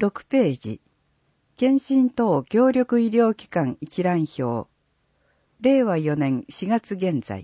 6ページ、検診等協力医療機関一覧表、令和4年4月現在。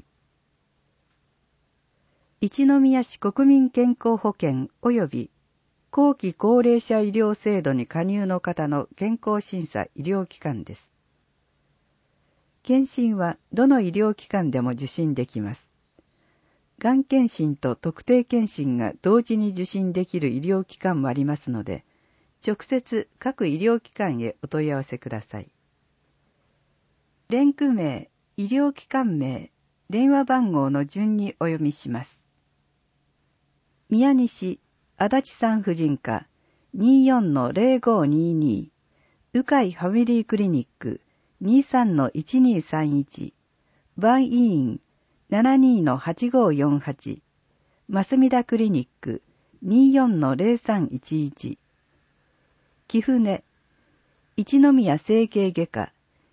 一宮市国民健康保険及び後期高齢者医療制度に加入の方の健康審査医療機関です。検診はどの医療機関でも受診できます。がん検診と特定検診が同時に受診できる医療機関もありますので、直接各医療機関へお問い合わせください。連区名、医療機関名、電話番号の順にお読みします。宮西、足立産婦人科 24-0522、うかいファミリークリニック 23-1231、バン医院 72-8548、増田クリニック 24-0311、貴船、一宮整形外科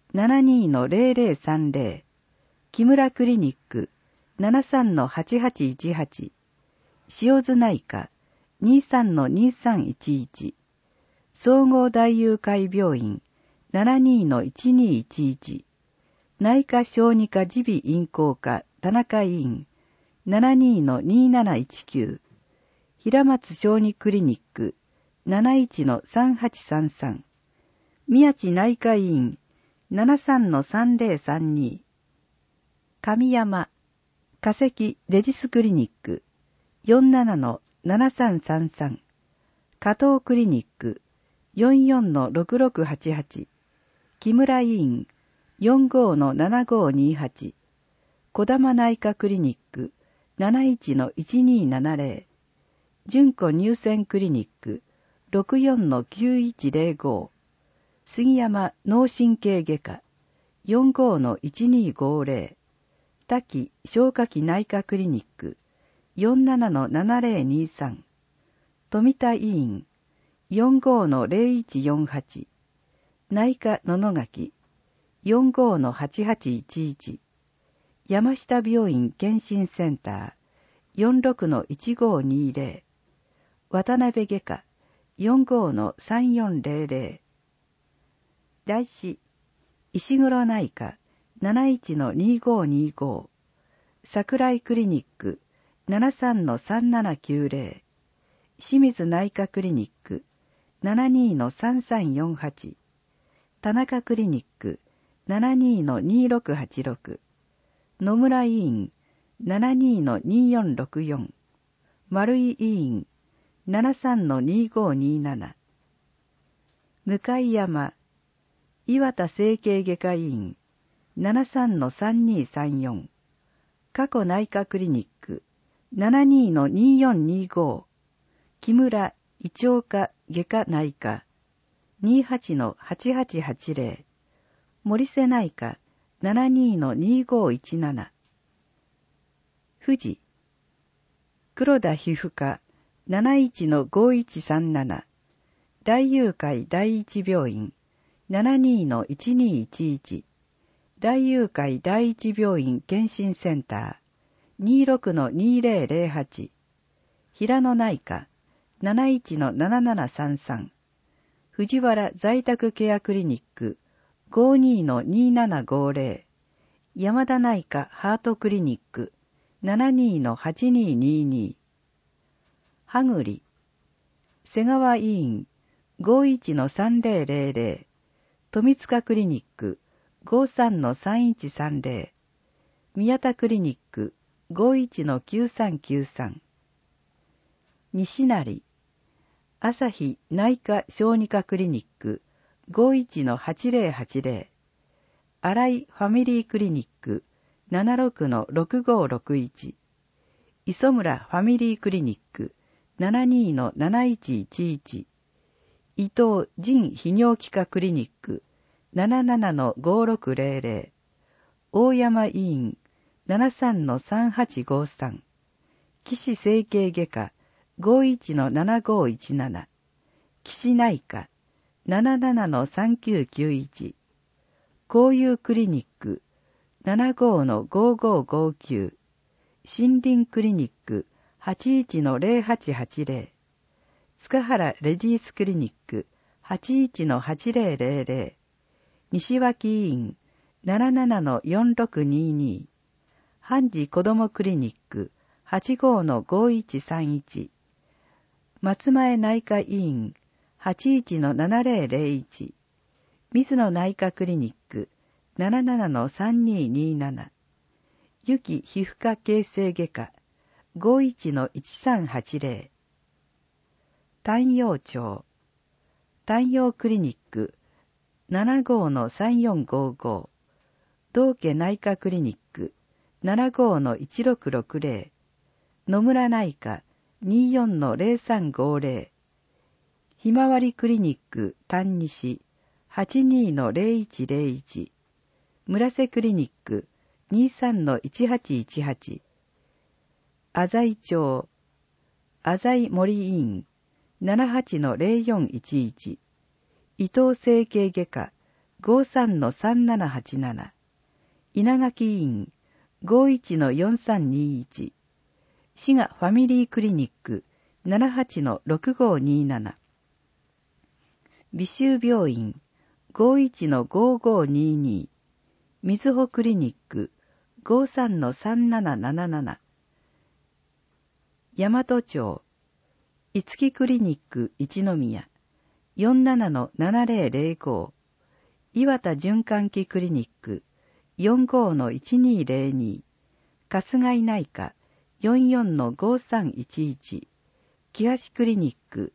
72-0030、木村クリニック 73-8818、塩津内科 23-2311、総合大友会病院 72-1211、内科小児科耳鼻咽喉科田中医院 72-2719、平松小児クリニック 71-3833、宮地内科医院 73-3032、上山、化石レディスクリニック 47-7333、加藤クリニック 44-6688、木村医院 45-7528、小玉内科クリニック 71-1270、純子乳腺クリニック 64-9105、杉山脳神経外科 45-1250、滝消化器内科クリニック 47-7023、富田医院 45-0148、内科野々垣 45-8811、山下病院検診センター 46-1520、渡辺外科 45-3400、大師石黒内科 71-2525、桜井クリニック 73-3790、清水内科クリニック 72-3348、田中クリニック 72-2686、野村医院 72-2464、丸井医院 73-2527、向山、岩田整形外科医院 73-3234、加古内科クリニック 72-2425、木村胃腸科外科内科 28-8880、森瀬内科 72-2517、富士、黒田皮膚科 71-5137、大友会第一病院 72-1211、大友会第一病院検診センター 26-2008、平野内科 71-7733、藤原在宅ケアクリニック 52-2750、山田内科ハートクリニック 72-8222、羽栗、瀬川医院 51-3000、富塚クリニック 53-3130、宮田クリニック 51-9393、西成、朝日内科小児科クリニック 51-8080、新井ファミリークリニック 76-6561、磯村ファミリークリニック 72-7111、伊藤腎泌尿器科クリニック 77-5600、大山医院 73-3853、岸整形外科 51-7517、岸内科 77-3991、交友クリニック 75-5559、森林クリニック 81-0880、塚原レディースクリニック 81-8000、西脇医院 77-4622、阪治子どもクリニック 85-5131、松前内科医院 81-7001、水野内科クリニック 77-3227、ゆき皮膚科形成外科 51-1380、丹陽町、丹陽クリニック 75-3455、道家内科クリニック 75-1660、野村内科 24-0350、ひまわりクリニック丹西 82-0101、村瀬クリニック 23-1818、浅井町、浅井森医院 78-0411、伊藤整形外科 53-3787、稲垣医院 51-4321、滋賀ファミリークリニック 78-6527、美州病院 51-5522、みずほクリニック 53-3777、大和町、いつきクリニック一宮 47-7005、岩田循環器クリニック 45-1202、春日井内科 44-5311、木橋クリニック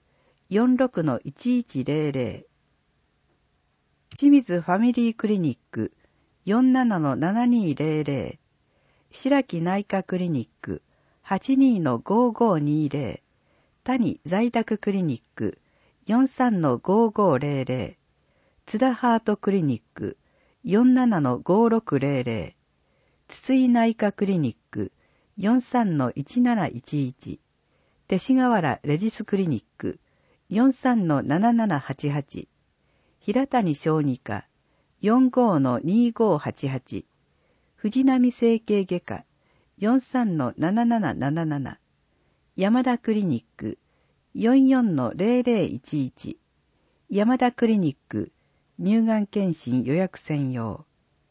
46-1100、清水ファミリークリニック 47-7200、白木内科クリニック 82-5520、谷在宅クリニック 43-5500、津田ハートクリニック 47-5600、筒井内科クリニック 43-1711、勅使河原レディスクリニック 43-7788、平谷小児科 45-2588、藤波整形外科 43-7777、山田クリニック 44-0011、山田クリニック乳がん検診予約専用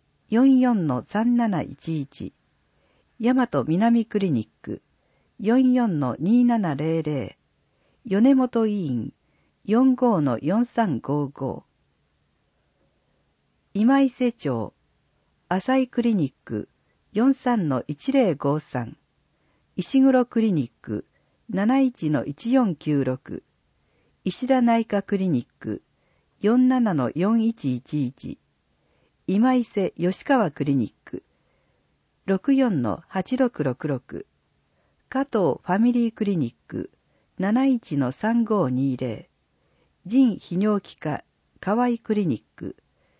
44-3711、大和南クリニック 44-2700、米本医院 45-4355、今伊勢町浅井クリニック 43-1053、石黒クリニック 71-1496、石田内科クリニック 47-4111、今伊勢吉川クリニック 64-8666、加藤ファミリークリニック 71-3520、腎泌尿器科河合クリニック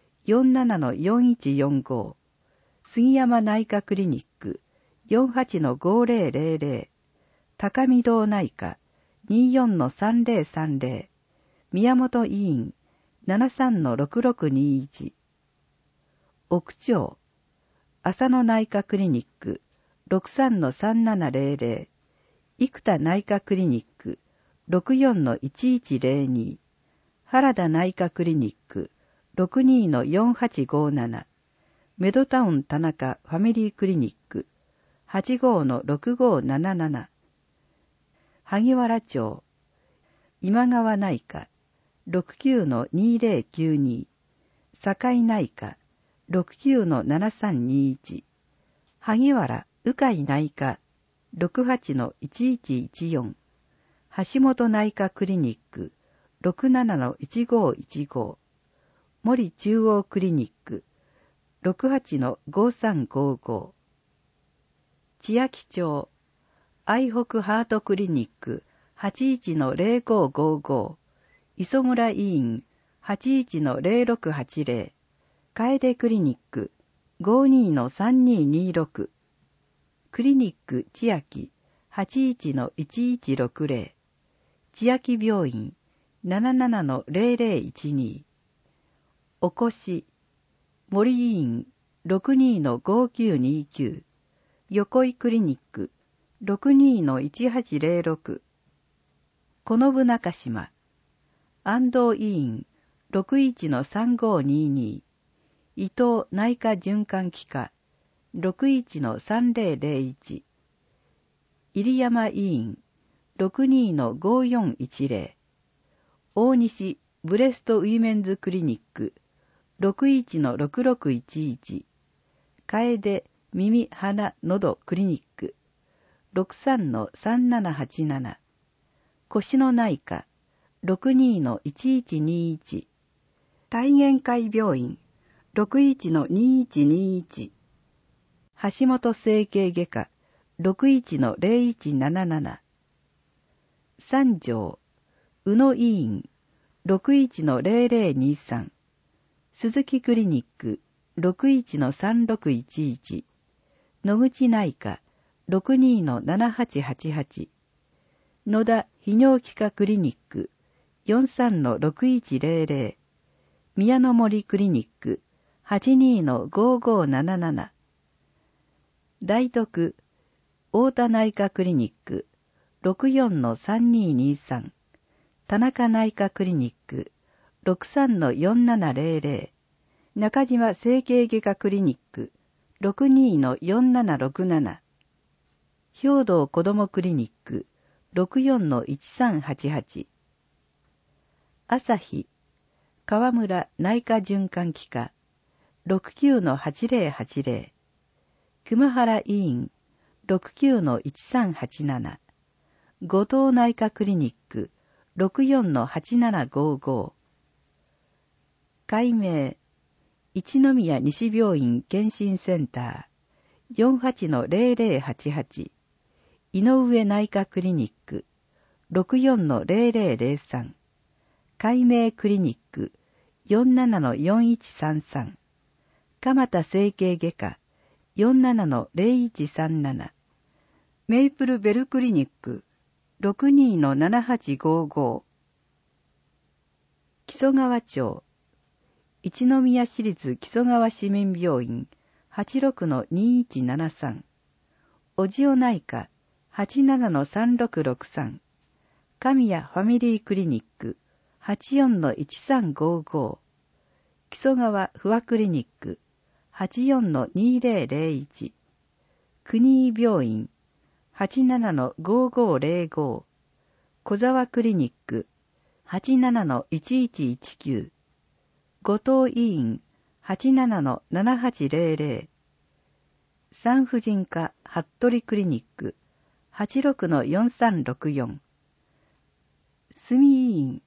47-4145、杉山内科クリニック 48-5000、高見堂内科 24-3030、宮本医院 73-6621、奥町浅野内科クリニック 63-3700、生田内科クリニック 64-1102、原田内科クリニック 62-4857、メドタウン田中ファミリークリニック 85-6577、萩原町今川内科 69-2092、堺内科 69-7321、萩原鵜飼内科 68-1114、橋本内科クリニック 67-1515、森中央クリニック 68-5355、千秋町愛北ハートクリニック 81-0555、磯村医院 81-0680、楓クリニック 52-3226、クリニック千秋 81-1160、千秋病院 77-0012、おこし森医院 62-5929、横井クリニック 62-1806、このぶ中島安藤医院 61-3522 伊藤内科循環器科 61-3001 入山医院 62-5410 大西ブレストウィメンズクリニック 61-6611 楓耳鼻喉クリニック 63-3787 腰の内科 62-1121 体現会病院 61-2121 橋本整形外科 61-0177 三条宇野医院 61-0023 鈴木クリニック 61-3611 野口内科 62-7888 野田泌尿器科クリニック 43-6100 宮の森クリニック 82-5577 大徳太田内科クリニック 64-3223 田中内科クリニック 63-4700 中島整形外科クリニック 62-4767 兵道子どもクリニック 64-1388 朝日川村内科循環器科 69-8080 熊原医院 69-1387 後藤内科クリニック 64-8755 改名一宮西病院健診センター 48-0088 井上内科クリニック 64-0003 改名クリニック 47-4133 蒲田整形外科 47-0137 メイプルベルクリニック 62-7855 木曽川町一宮市立木曽川市民病院 86-2173 おじお内科 87-3663 神谷ファミリークリニック 84-1355 木曽川不和クリニック 84-2001 国井病院 87-5505 小沢クリニック 87-1119 後藤医院 87-7800 産婦人科服部クリニック 86-4364 住医院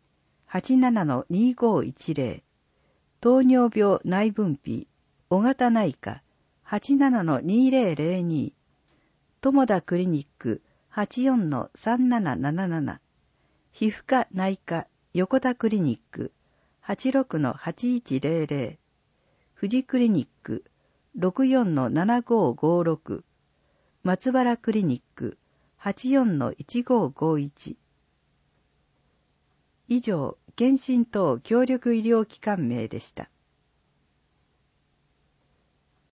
87-2510 糖尿病内分泌尾形内科 87-2002 友田クリニック 84-3777 皮膚科内科横田クリニック 86-8100 富士クリニック 64-7556 松原クリニック 84-1551以上、健診等協力医療機関名でした。